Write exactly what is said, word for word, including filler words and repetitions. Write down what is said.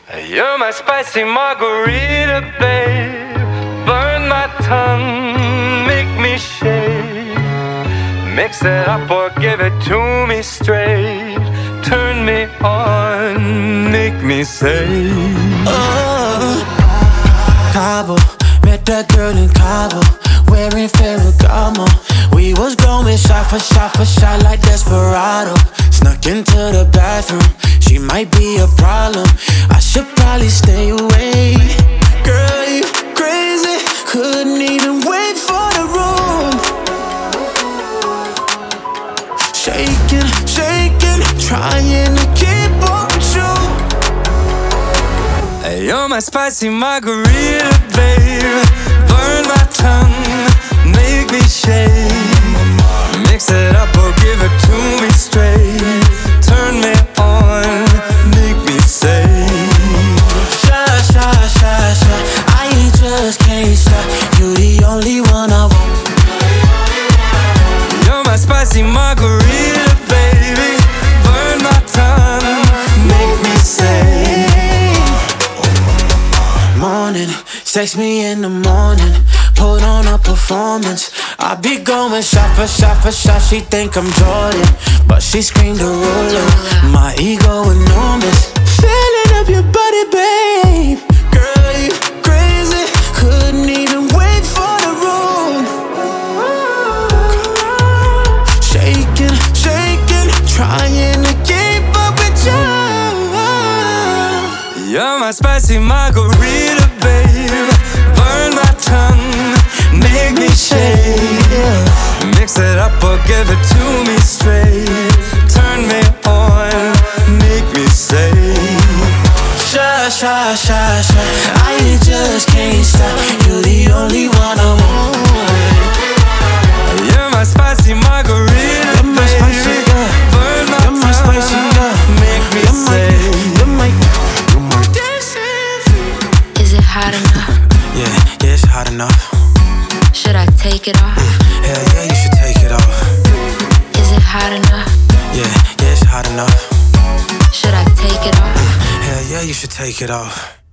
You're my spicy margarita, babe. Burn my tongue, make me shake. Mix it up or give it to me straight. Turn me on, make me say, oh. Cabo, met that girl in Cabo, wearing Ferragamo. We was going shot for shot for shot like Desperado. Snuck into the bathroom, she might be a problem. I should probably stay away. Girl, you crazy, couldn't even wait for the room. Shaking, shaking, trying to keep up with you. hey, you're my spicy margarita, babe. Burn my tongue, make me shake. Mix it up or give it to me straight. Turn me on, make me say, Shy, shy, shy, shy, I just can't stop. You the only one I want. you're my spicy margarita, baby. Burn my tongue, make me say. Morning, sex me in the morning, put on a performance. I be going shot for shot for shot. She think I'm Jordan, but she screamed a ruler. My ego enormous. Feeling up your body, babe. Girl, you crazy, couldn't even wait for the room. Shaking, shaking, trying to keep up with you. You're my spicy margarita, babe. Burn my tongue, make me shake. Mix it up or give it to me straight. Turn me on, make me say, Shy, shy, shy, shy, I just can't stop. You the only one I want. you're my spicy margarita, You're my spicy baby. girl. Burn my You're my spicy tongue, girl. make me You're my, say, you're my, you're my. Is it hot enough? Yeah, yeah, it's hot enough. Should I take it off? Hell yeah, you should take it off. Is it hot enough? Yeah, yeah, it's hot enough. Should I take it off? Hell yeah, you should take it off.